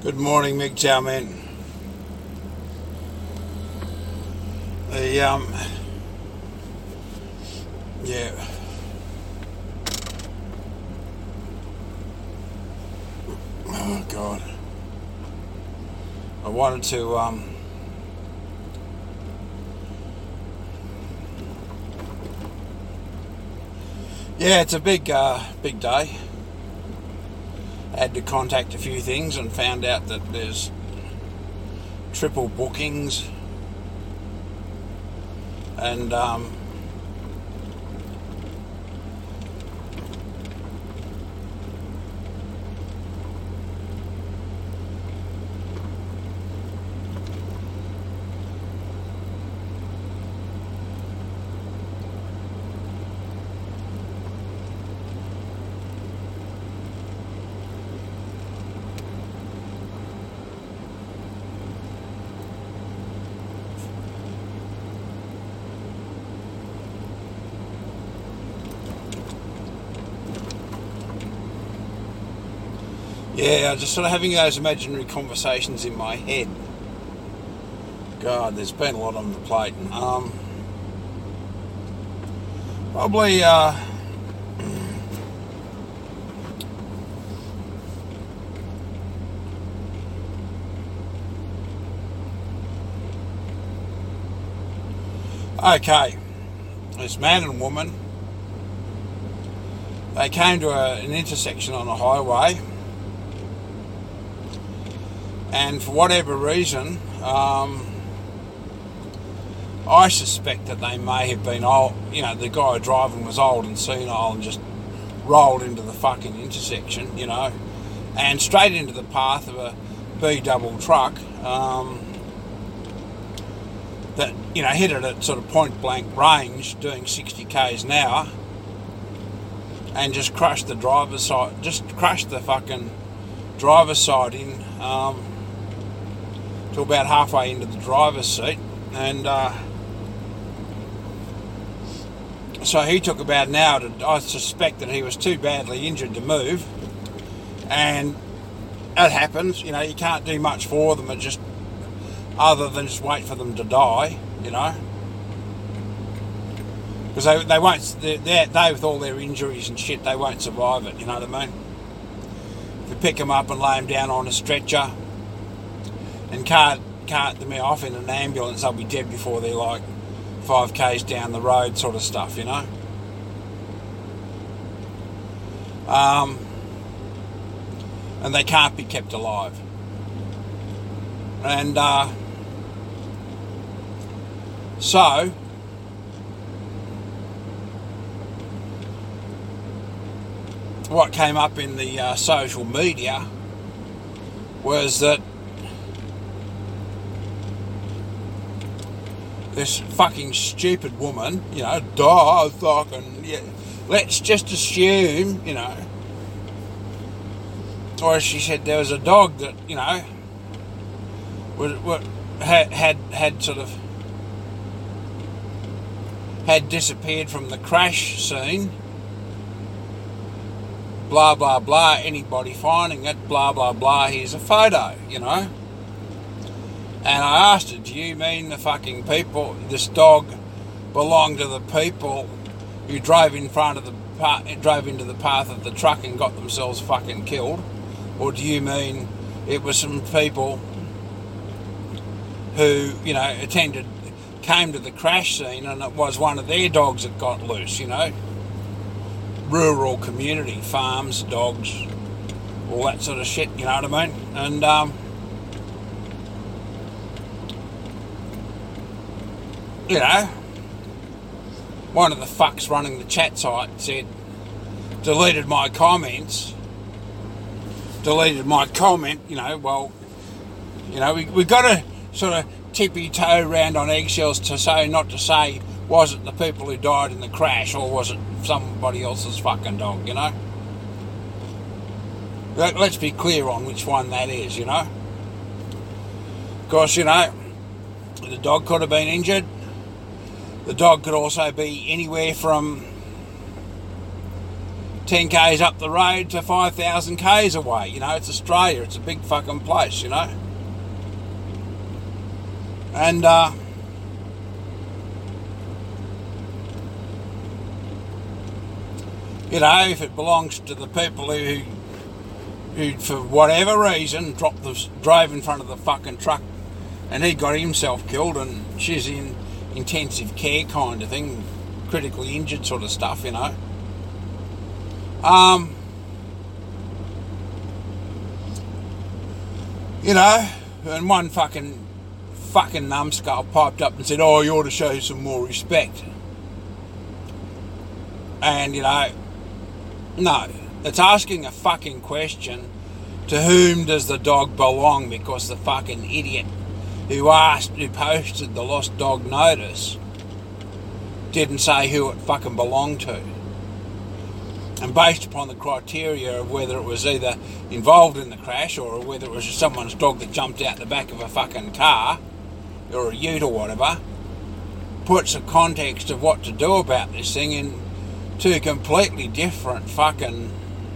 Good morning, Mick Chow Man. Yeah. Oh God. I wanted to yeah, it's a big day. Had to contact a few things and found out that there's triple bookings and yeah, just sort of having those imaginary conversations in my head. God, there's been a lot on the plate. Probably, okay, this man and woman, they came to an intersection on a highway, and for whatever reason, I suspect that they may have been old. You know, the guy driving was old and senile and just rolled into the fucking intersection, you know, and straight into the path of a B-double truck that, you know, hit it at sort of point-blank range doing 60 k's an hour and just crushed the driver's side, just crushed the fucking driver's side in to about halfway into the driver's seat. And so he took about an hour I suspect that he was too badly injured to move, and it happens, you know, you can't do much for them, other than just wait for them to die, you know, because they won't, they with all their injuries and shit, they won't survive it, you know what I mean? If you pick them up and lay them down on a stretcher and cart them off in an ambulance, they'll be dead before they're like 5 k's down the road, sort of stuff, you know. And they can't be kept alive. And so what came up in the social media was that this fucking stupid woman, you know, let's just assume, you know, or as she said, there was a dog that, you know, had disappeared from the crash scene, blah blah blah, anybody finding it, blah blah blah, here's a photo, you know. And I asked her, do you mean the fucking people, this dog belonged to the people who drove into the path of the truck and got themselves fucking killed? Or do you mean it was some people who, you know, came to the crash scene and it was one of their dogs that got loose, you know? Rural community, farms, dogs, all that sort of shit, you know what I mean? And, you know, one of the fucks running the chat site said, deleted my comment, you know, well, you know, we got to sort of tippy-toe around on eggshells to say, not to say, was it the people who died in the crash or was it somebody else's fucking dog, you know? Let's be clear on which one that is, you know? Of course, you know, the dog could have been injured. The dog could also be anywhere from 10 k's up the road to 5,000 k's away. You know, it's Australia. It's a big fucking place, you know. And you know, if it belongs to the people who for whatever reason drove in front of the fucking truck and he got himself killed and she's in intensive care kind of thing, critically injured sort of stuff, you know. You know, and one fucking numbskull piped up and said, oh, you ought to show some more respect. And, you know, no, it's asking a fucking question, to whom does the dog belong? Because the fucking idiot who posted the lost dog notice didn't say who it fucking belonged to. And based upon the criteria of whether it was either involved in the crash or whether it was someone's dog that jumped out the back of a fucking car or a ute or whatever, puts a context of what to do about this thing in two completely different fucking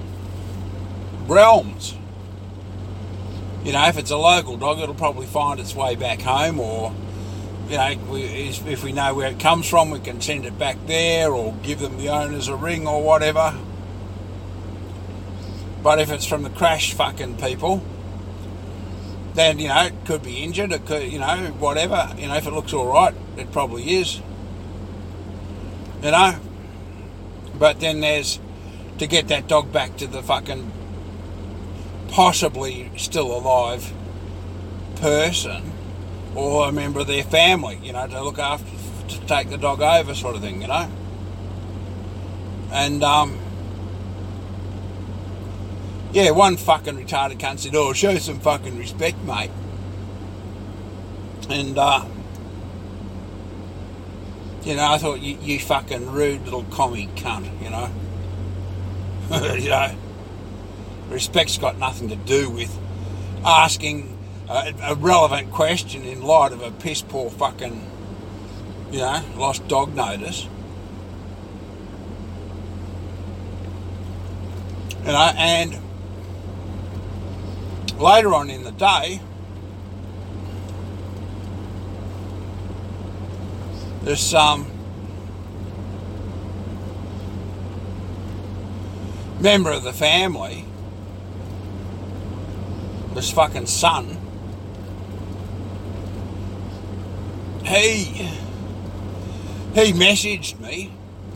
realms. You know, if it's a local dog, it'll probably find its way back home, or, you know, if we know where it comes from, we can send it back there or give them the owners a ring or whatever. But if it's from the crash fucking people, then, you know, it could be injured, it could, you know, whatever. You know, if it looks all right, it probably is. You know? But then there's to get that dog back to the fucking possibly still alive person or a member of their family, you know, to look after, to take the dog over sort of thing, you know. And, yeah, one fucking retarded cunt said, oh, show some fucking respect, mate. And, you know, I thought, you fucking rude little commie cunt, you know. You know, respect's got nothing to do with asking a relevant question in light of a piss poor fucking, you know, lost dog notice. You know, and later on in the day, this member of the family, this fucking son, he messaged me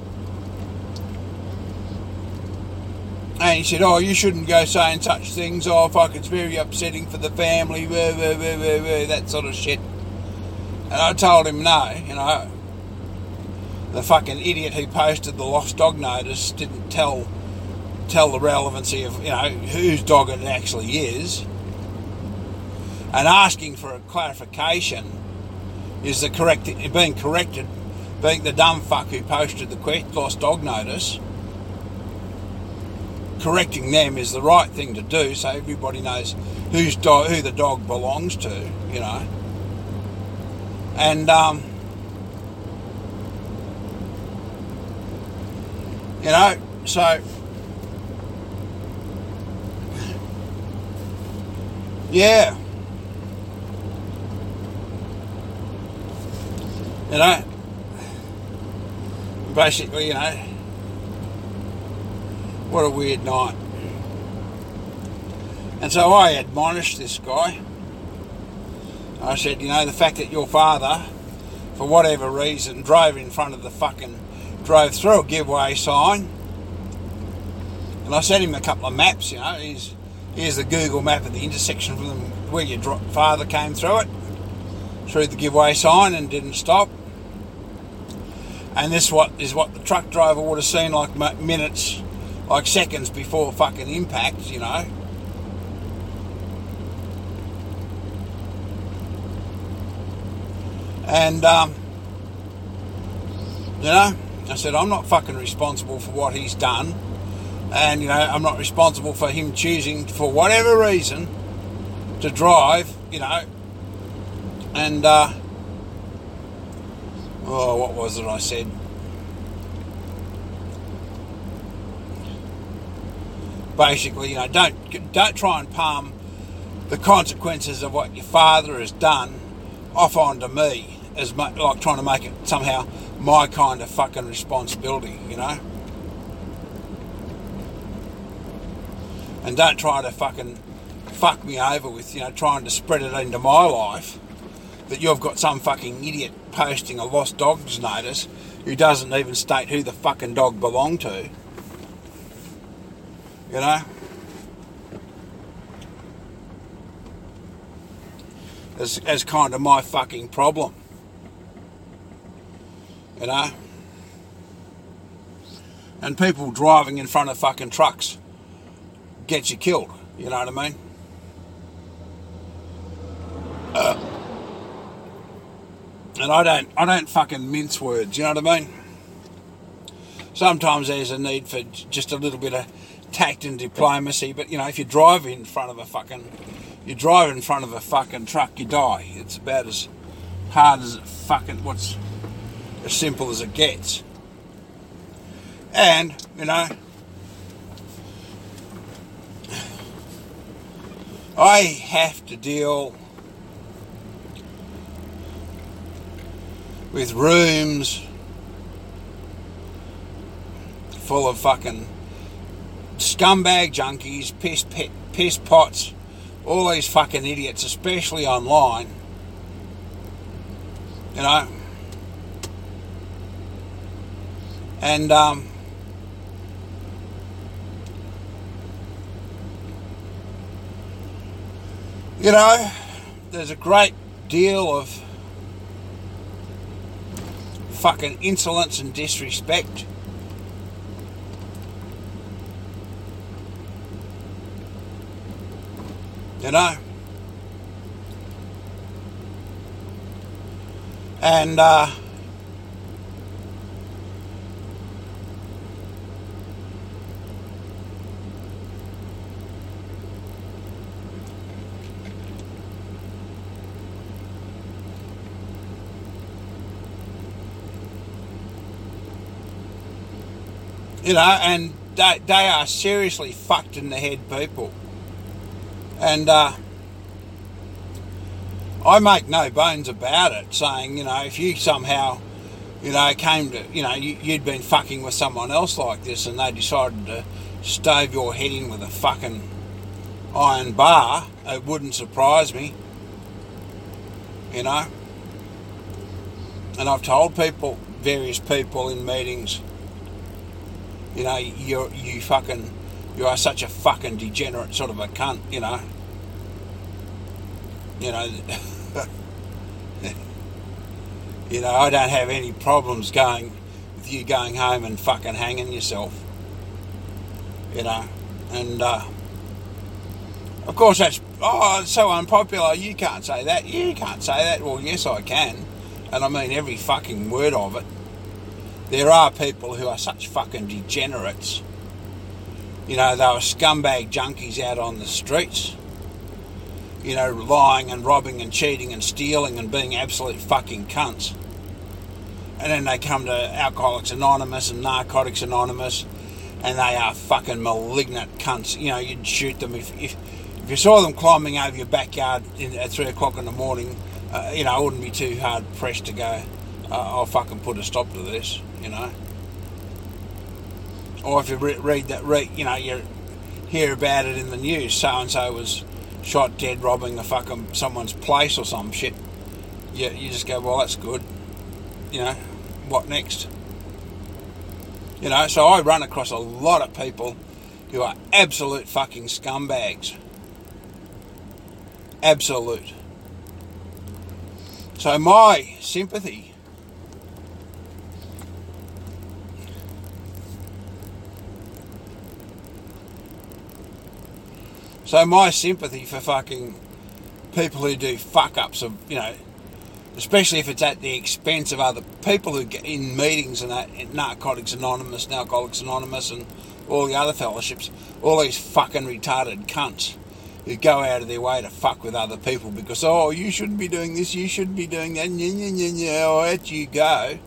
and he said, oh, you shouldn't go saying such things, oh fuck, it's very upsetting for the family, that sort of shit. And I told him no, you know, the fucking idiot who posted the lost dog notice didn't tell the relevancy of, you know, whose dog it actually is. And asking for a clarification is the being corrected, being the dumb fuck who posted the lost dog notice. Correcting them is the right thing to do, so everybody knows who the dog belongs to, you know. And you know, so yeah. You know, basically, you know, what a weird night. And so I admonished this guy. I said, you know, the fact that your father, for whatever reason, drove through a giveaway sign, and I sent him a couple of maps, you know, here's the Google map of the intersection from where your father came through the giveaway sign and didn't stop. And this is what the truck driver would have seen like minutes, like seconds before fucking impact, you know. And, you know, I said, I'm not fucking responsible for what he's done. And, you know, I'm not responsible for him choosing, for whatever reason, to drive, you know. And, what was it I said? basically, don't try and palm the consequences of what your father has done off onto me, as much like trying to make it somehow my kind of fucking responsibility, And don't try to fucking fuck me over with, trying to spread it into my life that you've got some fucking idiot posting a lost dogs notice who doesn't even state who the fucking dog belonged to. As kind of my fucking problem. And people driving in front of fucking trucks gets you killed, you know what I mean? And I don't fucking mince words, you know what I mean? Sometimes there's a need for just a little bit of tact and diplomacy, but if you drive in front of a fucking truck, you die. It's about as hard as what's as simple as it gets. And, I have to deal with rooms full of fucking scumbag junkies, piss pots, all these fucking idiots, especially online, and there's a great deal of fucking insolence and disrespect. And and they are seriously fucked in the head people. And I make no bones about it, saying, if you somehow, came to, you'd been fucking with someone else like this and they decided to stove your head in with a fucking iron bar, it wouldn't surprise me, And I've told various people in meetings, you are such a fucking degenerate sort of a cunt, I don't have any problems with you going home and fucking hanging yourself, and of course that's, it's so unpopular, you can't say that. Well, yes I can, and I mean every fucking word of it. There are people who are such fucking degenerates. They were scumbag junkies out on the streets. Lying and robbing and cheating and stealing and being absolute fucking cunts. And then they come to Alcoholics Anonymous and Narcotics Anonymous, and they are fucking malignant cunts. You'd shoot them if you saw them climbing over your backyard at 3 o'clock in the morning. It wouldn't be too hard pressed to go, I'll fucking put a stop to this. Or if you you hear about it in the news, so and so was shot dead robbing someone's place or some shit. You just go, well, that's good. What next? So I run across a lot of people who are absolute fucking scumbags. Absolute. So my sympathy for fucking people who do fuck-ups of, especially if it's at the expense of other people who get in meetings and that, Narcotics Anonymous, and Alcoholics Anonymous and all the other fellowships, all these fucking retarded cunts who go out of their way to fuck with other people because, you shouldn't be doing this, you shouldn't be doing that, out you go,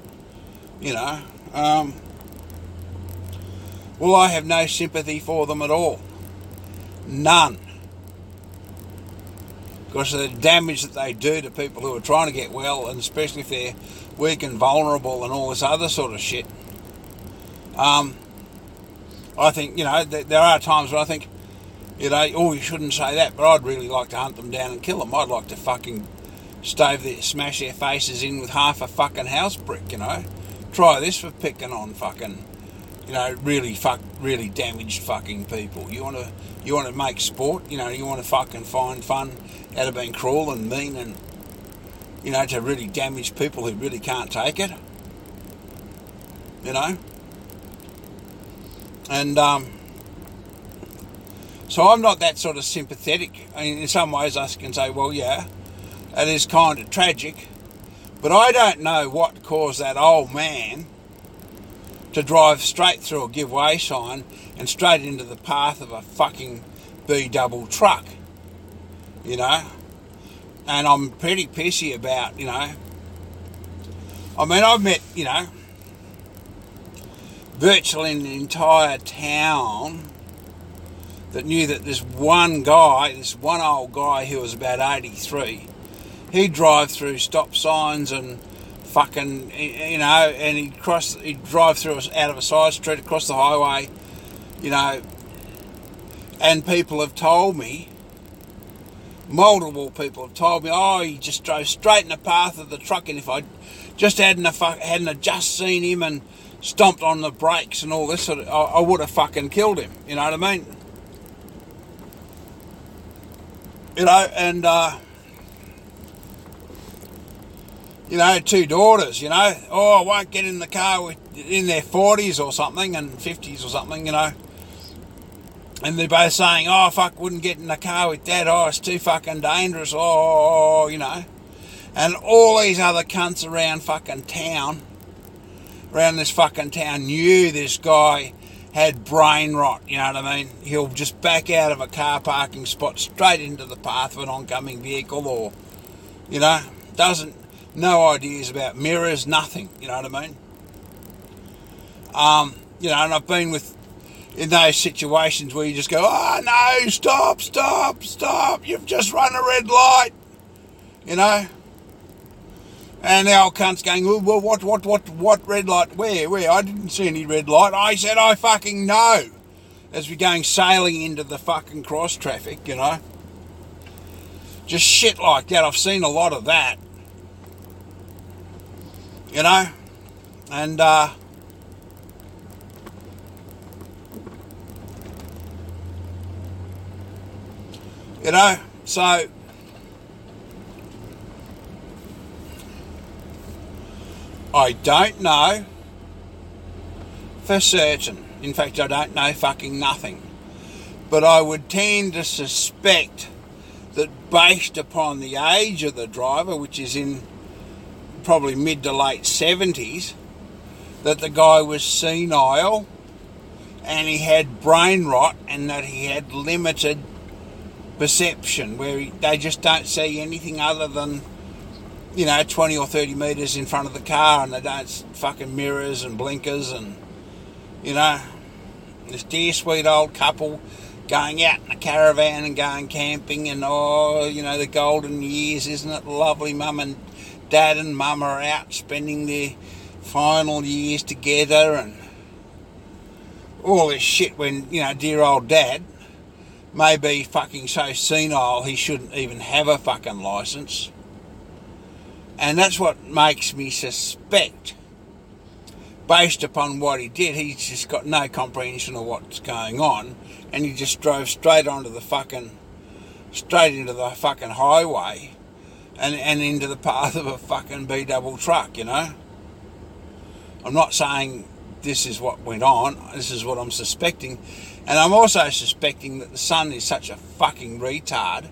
well, I have no sympathy for them at all. None. Because of the damage that they do to people who are trying to get well, and especially if they're weak and vulnerable and all this other sort of shit. I think, there are times when I think, you shouldn't say that, but I'd really like to hunt them down and kill them. I'd like to fucking smash their faces in with half a fucking house brick, Try this for picking on fucking, really damaged fucking people. You want to make sport, you want to fucking find fun out of being cruel and mean and, to really damage people who really can't take it. And, so I'm not that sort of sympathetic. I mean, in some ways I can say, well, yeah, it is kind of tragic, but I don't know what caused that old man to drive straight through a give way sign and straight into the path of a fucking B-double truck, and I'm pretty pissy about, I mean, I've met, virtually an entire town that knew that this one old guy who was about 83, he'd drive through stop signs and fucking, and he'd drive through out of a side street across the highway, and people have told me, multiple people have told me, he just drove straight in the path of the truck, and if I just hadn't just seen him and stomped on the brakes and all this sort of, I would have fucking killed him, you know what I mean? And, two daughters, I won't get in the car in their 40s or something and 50s or something, and they're both saying, wouldn't get in the car with Dad, it's too fucking dangerous, and all these other cunts around this fucking town knew this guy had brain rot, you know what I mean? He'll just back out of a car parking spot straight into the path of an oncoming vehicle or, no ideas about mirrors, nothing, you know what I mean? And I've been in those situations where you just go, no, stop, you've just run a red light, And the old cunt's going, well, what red light? Where? I didn't see any red light. I said, I fucking know. As we're going sailing into the fucking cross traffic, Just shit like that. I've seen a lot of that. And, so I don't know for certain. In fact, I don't know fucking nothing. But I would tend to suspect that based upon the age of the driver, which is in probably mid to late 70s, that the guy was senile and he had brain rot and that he had limited perception, where they just don't see anything other than 20 or 30 metres in front of the car, and they don't fucking mirrors and blinkers and, this dear sweet old couple going out in a caravan and going camping and, the golden years, isn't it lovely? Mum and Dad and Mum are out spending their final years together and all this shit when, dear old Dad may be fucking so senile he shouldn't even have a fucking licence. And that's what makes me suspect, based upon what he did, he's just got no comprehension of what's going on, and he just drove straight into the fucking highway and into the path of a fucking B-double truck, I'm not saying this is what went on, this is what I'm suspecting. And I'm also suspecting that the son is such a fucking retard,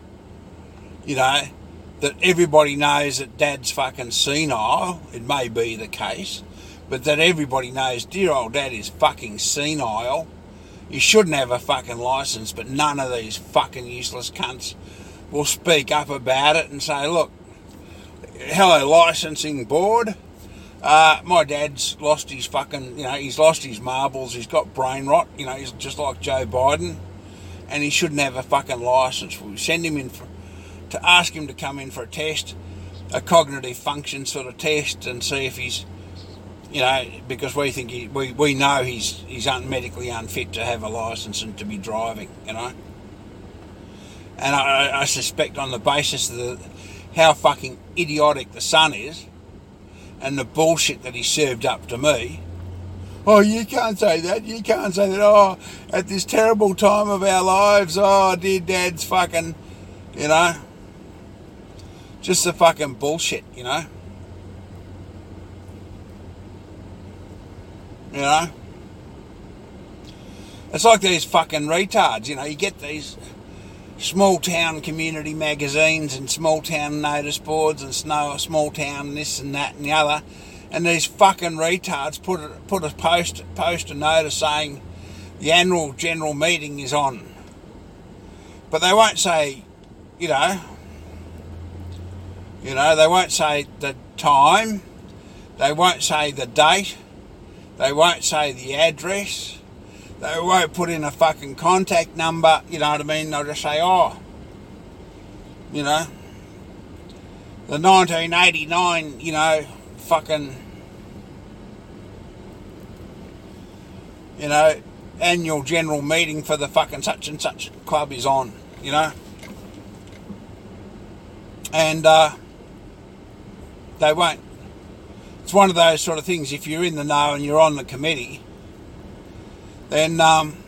that everybody knows that Dad's fucking senile. It may be the case, but that everybody knows dear old Dad is fucking senile. You shouldn't have a fucking licence, but none of these fucking useless cunts will speak up about it and say, look, hello licensing board, my dad's lost his fucking, he's lost his marbles, he's got brain rot, he's just like Joe Biden, and he shouldn't have a fucking licence. We send him in to ask him to come in for a test, a cognitive function sort of test, and see if he's, because we think we know he's medically unfit to have a licence and to be driving, And I suspect on the basis of how fucking idiotic the son is, and the bullshit that he served up to me. Oh, you can't say that. You can't say that. Oh, at this terrible time of our lives. Oh, dear Dad's fucking, just the fucking bullshit, It's like these fucking retards, you get these small town community magazines and small town notice boards and small town this and that and the other, and these fucking retards put a post a notice saying the annual general meeting is on, but they won't say, they won't say the time, they won't say the date, they won't say the address. They won't put in a fucking contact number, you know what I mean? They'll just say, the 1989, fucking, annual general meeting for the fucking such and such club is on, And they won't. It's one of those sort of things, if you're in the know and you're on the committee, then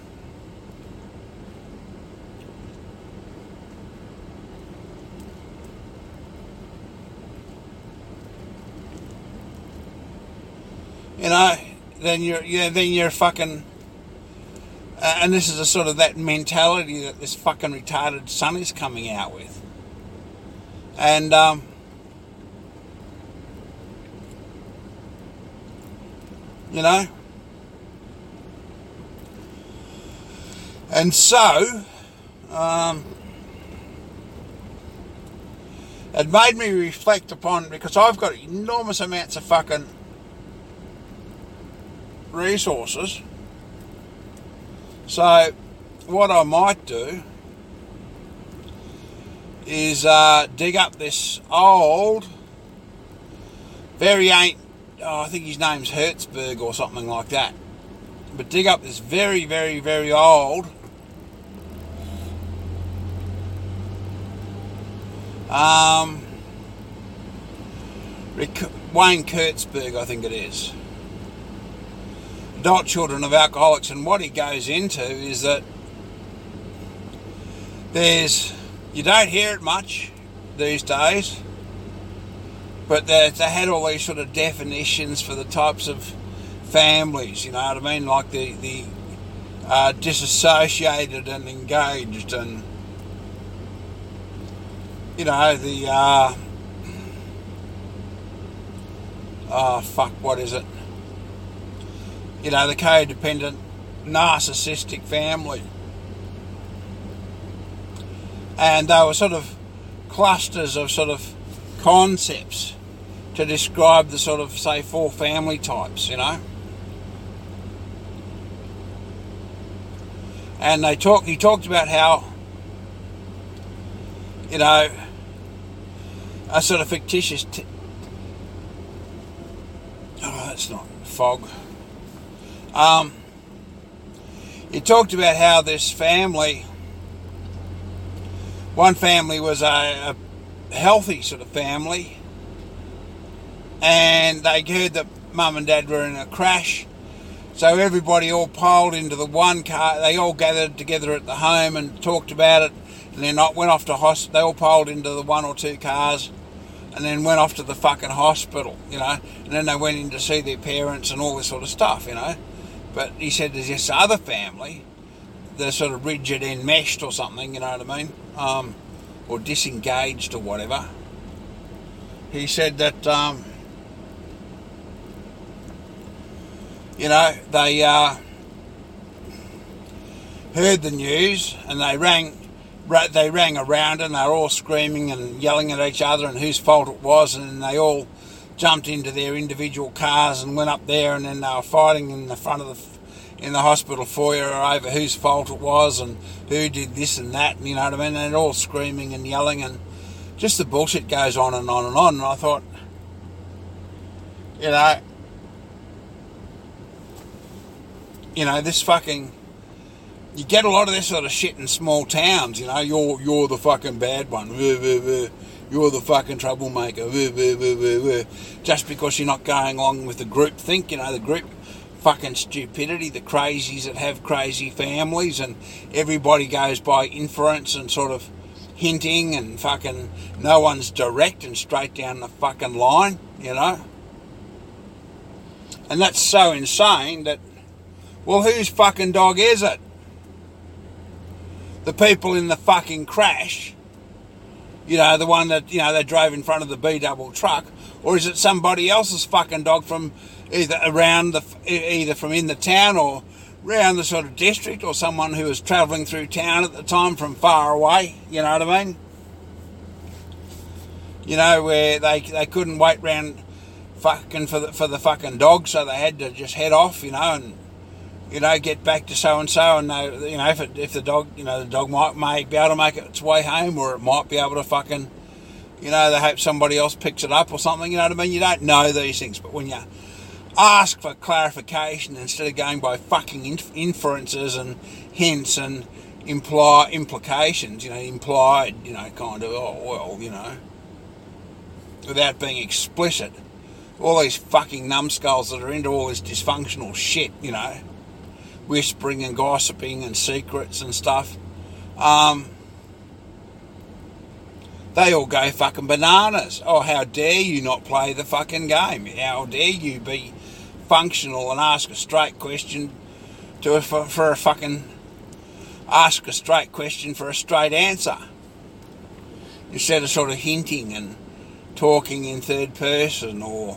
then you're fucking, and this is a sort of that mentality that this fucking retarded son is coming out with, and And so, it made me reflect upon, because I've got enormous amounts of fucking resources. So, what I might do is dig up this old, I think his name's Hertzberg or something like that. But dig up this very, very, very old Wayne Kurtzberg, I think it is. Adult Children of Alcoholics, and what he goes into is that you don't hear it much these days, but they had all these sort of definitions for the types of families, you know what I mean, like the disassociated and engaged, and what is it? The codependent, narcissistic family. And they were sort of clusters of sort of concepts to describe the sort of, say, 4 family types, And he talked about how, a sort of fictitious... that's not fog. He talked about how this family... One family was a healthy sort of family, and they heard that Mum and Dad were in a crash, so everybody all piled into the one car. They all gathered together at the home and talked about it, and then went off to hospital. They all piled into the 1 or 2 cars, and then went off to the fucking hospital, and then they went in to see their parents and all this sort of stuff, But he said there's this other family, they're sort of rigid, enmeshed or something, you know what I mean? Or disengaged or whatever. He said that, they heard the news and they rang around, and they were all screaming and yelling at each other and whose fault it was, and they all jumped into their individual cars and went up there, and then they were fighting in the front of in the hospital foyer over whose fault it was and who did this and that, and you know what I mean? And they're all screaming and yelling, and just the bullshit goes on and on and on. And I thought, this fucking... You get a lot of this sort of shit in small towns, you're the fucking bad one. You're the fucking troublemaker. Just because you're not going along with the group think, the group fucking stupidity, the crazies that have crazy families, and everybody goes by inference and sort of hinting, and fucking no one's direct and straight down the fucking line, And that's so insane that, well, whose fucking dog is it? The people in the fucking crash, the one that, they drove in front of the B-double truck, or is it somebody else's fucking dog from either from in the town or around the sort of district, or someone who was travelling through town at the time from far away, you know what I mean? Where they couldn't wait round fucking for the fucking dog, so they had to just head off, and get back to so and so, and if the dog, the dog may be able to make its way home, or it might be able to fucking, they hope somebody else picks it up or something. You know what I mean? You don't know these things, but when you ask for clarification instead of going by fucking inferences and hints and implications, implied, kind of, without being explicit, all these fucking numbskulls that are into all this dysfunctional shit, whispering and gossiping and secrets and stuff, they all go fucking bananas. Oh, how dare you not play the fucking game? How dare you be functional and ask a straight question for a fucking... Ask a straight question for a straight answer. Instead of sort of hinting and talking in third person, or,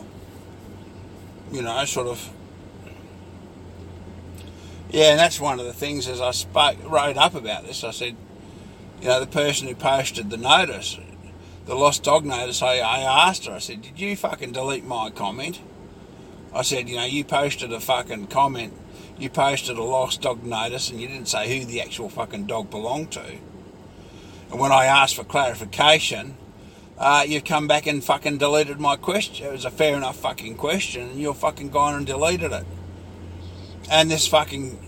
sort of... Yeah, and that's one of the things as I wrote up about this. I said, the person who posted the notice, the lost dog notice, I asked her, I said, did you fucking delete my comment? I said, you posted a fucking comment, you posted a lost dog notice, and you didn't say who the actual fucking dog belonged to. And when I asked for clarification, you've come back and fucking deleted my question. It was a fair enough fucking question, and you've fucking gone and deleted it. And this fucking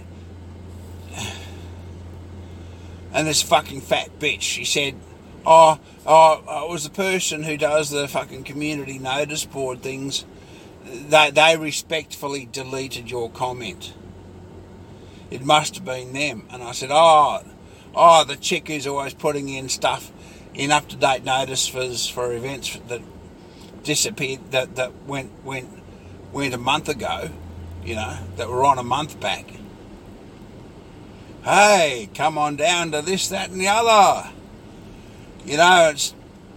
fat bitch, she said, it was the person who does the fucking community notice board things, they respectfully deleted your comment. It must have been them. And I said, the chick who's always putting in stuff in up-to-date notice for events that disappeared, that went a month ago, that were on a month back. Hey, come on down to this, that and the other. It's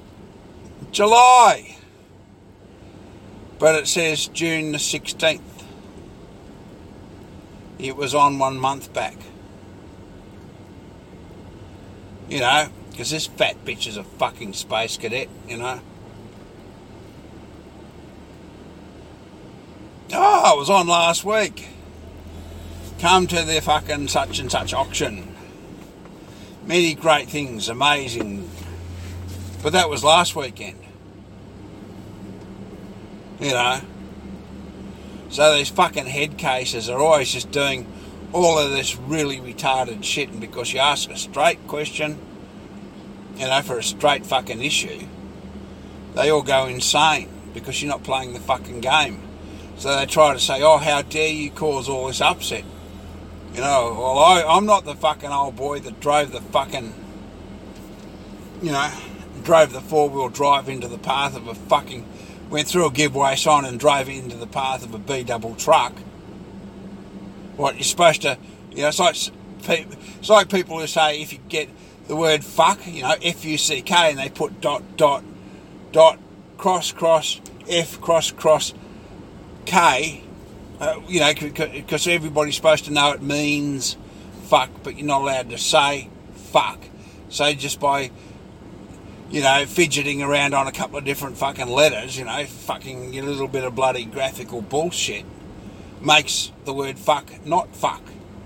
July. But it says June the 16th. It was on 1 month back. Because this fat bitch is a fucking space cadet, Oh, it was on last week. Come to the fucking such and such auction. Many great things, amazing. But that was last weekend. So these fucking head cases are always just doing all of this really retarded shit, and because you ask a straight question, for a straight fucking issue, they all go insane because you're not playing the fucking game. So they try to say, oh, how dare you cause all this upset? Well, I'm not the fucking old boy that drove the fucking, drove the four-wheel drive into the path of a fucking, went through a giveaway sign and drove into the path of a B-double truck. What, you're supposed to, it's like people who say if you get the word fuck, F-U-C-K, and they put dot, cross, F, cross, K, because everybody's supposed to know it means fuck, but you're not allowed to say fuck. So just by, fidgeting around on a couple of different fucking letters, fucking a little bit of bloody graphical bullshit, makes the word fuck not fuck.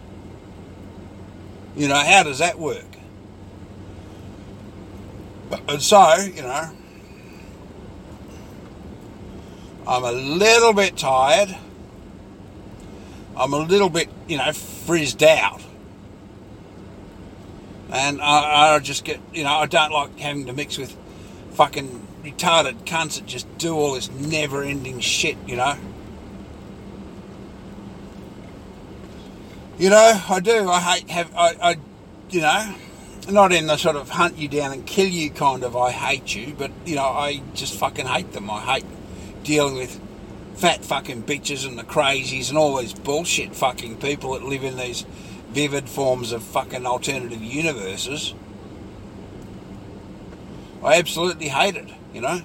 You know, how does that work? And so, you know, I'm a little bit tired. I'm a little bit, you know, frizzed out. And I just get, you know, I don't like having to mix with fucking retarded cunts that just do all this never-ending shit, you know. You know, I do. I you know, not in the sort of hunt you down and kill you kind of I hate you, but, you know, I just fucking hate them. I hate dealing with fat fucking bitches and the crazies and all these bullshit fucking people that live in these vivid forms of fucking alternative universes. I absolutely hate it, you know.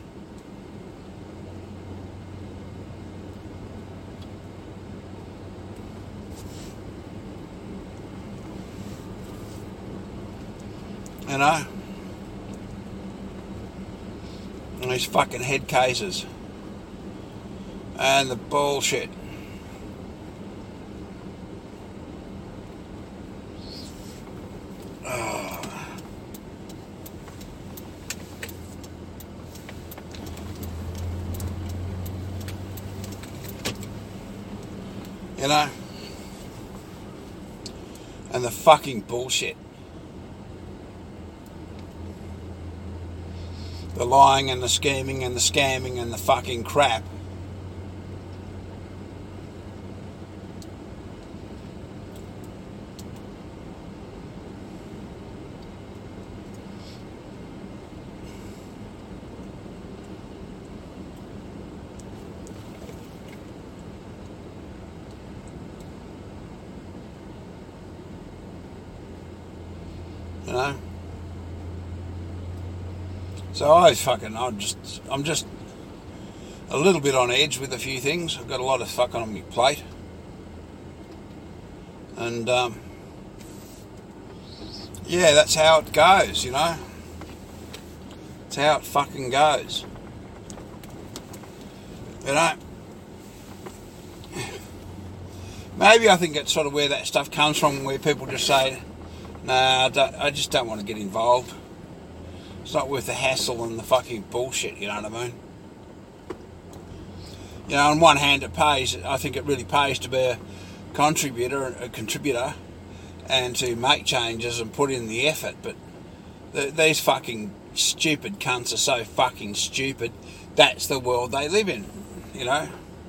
You know? And these fucking head cases. And the bullshit. You know? And the fucking bullshit. The lying and the scheming and the scamming and the fucking crap. You know? So I'm just a little bit on edge with a few things. I've got a lot of fucking on my plate. And, yeah, that's how it goes, you know? That's how it fucking goes. You know? Maybe I think it's sort of where that stuff comes from, where people just say, nah, I just don't want to get involved. It's not worth the hassle and the fucking bullshit, you know what I mean? You know, on one hand it pays, I think it really pays to be a contributor and to make changes and put in the effort, but these fucking stupid cunts are so fucking stupid. That's the world they live in, you know?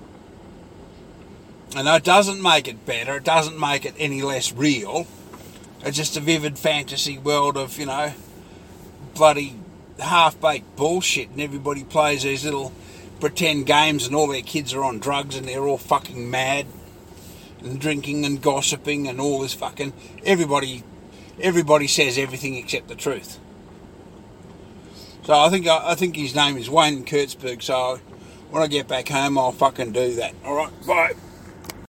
And it doesn't make it better, it doesn't make it any less real. It's just a vivid fantasy world of, you know, bloody half-baked bullshit, and everybody plays these little pretend games and all their kids are on drugs and they're all fucking mad and drinking and gossiping and all this fucking... Everybody says everything except the truth. So I think his name is Wayne Kurtzberg, so when I get back home I'll fucking do that. Alright, bye.